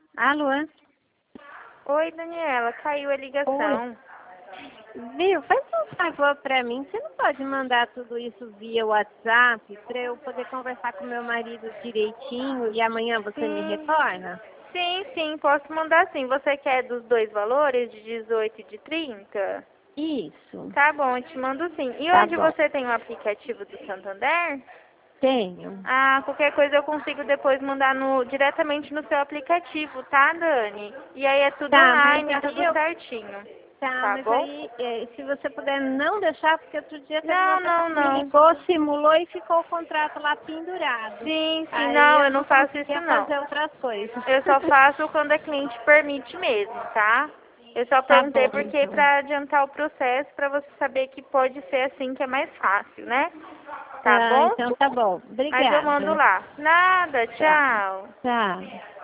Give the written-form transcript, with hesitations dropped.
Alô? Oi, Daniela, caiu a ligação. Viu? Faz um favor pra mim. Você não pode mandar tudo isso via WhatsApp pra eu poder conversar com meu marido direitinho e amanhã você me Sim, retorna? sim, posso mandar sim. Você quer dos dois valores, de 18 e de 30? Isso. Tá bom, eu te mando sim. E Tá hoje bom. você tem o aplicativo do Santander? Tenho. Ah, qualquer coisa eu consigo depois mandar diretamente no seu aplicativo, tá, Dani? E aí é tudo Tá, mas online, aí tudo eu. certinho. Tá, Tá mas bom? aí, se você puder não deixar, porque outro dia teve uma Não, pessoa não, que me não. ligou, simulou e ficou o contrato lá pendurado. Sim, Aí não, eu eu não não faço isso conseguia não. fazer outras coisas. Eu só faço quando a cliente permite mesmo, tá? Eu só Tá perguntei bom, porque então. pra adiantar o processo, pra você saber que pode ser assim que é mais fácil, né? Tá Tá, bom? então tá bom. Mas eu mando Obrigada. lá. Nada, Tá, tchau. tá.